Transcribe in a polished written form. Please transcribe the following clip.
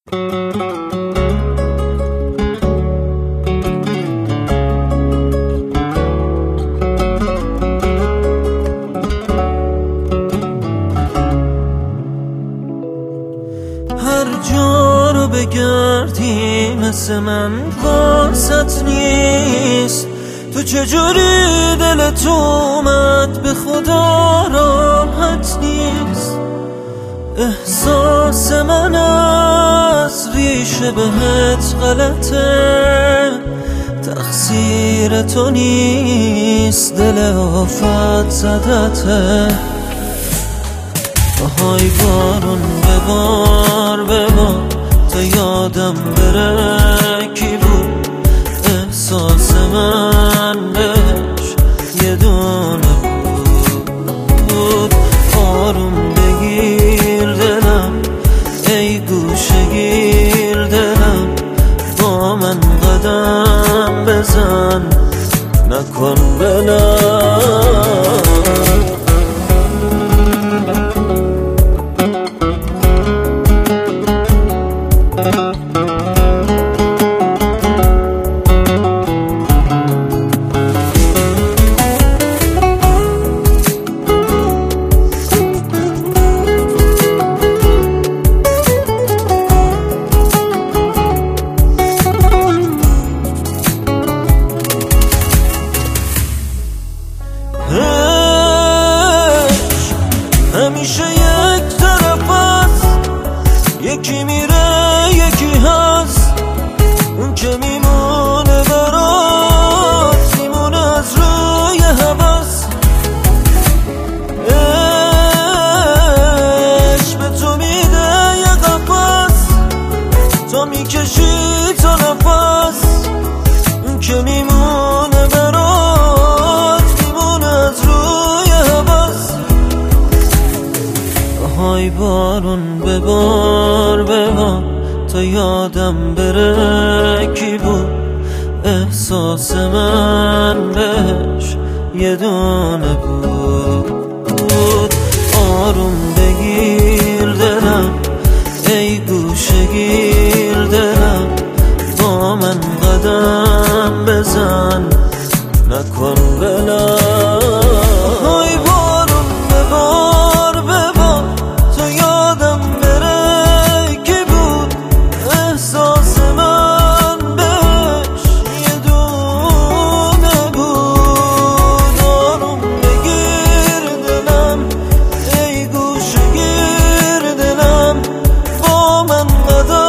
هر جا رو بگردی مثل من فرصت نیست. تو چجوری دلت اومد به خدا راحت نیست. احساس من از ریشه بهت غلطه، تقصیر تو نیست، دل آفت زدته. های بارون ببار ببار تا یادم بره کی بود. احساس من بهش یه دونه بود. آروم بگیر دلم ای گوشه گیر دلم، با من قدم بزن نکن بلم. همیشه یک طرف هست، یکی میره یکی هست. اون که میمونه برات میمونه از روی هوس. عشق به تو میده یه قفس، تا میکشی تا نفس. اون که میمونه برات میمونه از روی هوس. های بارون ببار ببار تا یادم بره کی بود. احساس من بهش یه دونه بود. آروم بگیر دلم ای گوشه گیر دلم، با من قدم بزن نکن بلم. های بارون ببار ببار تا یادم بره کی بود. احساس من بهش یه دونه بود. آروم بگیر دلم ای گوشه گیر دلم، با من قدم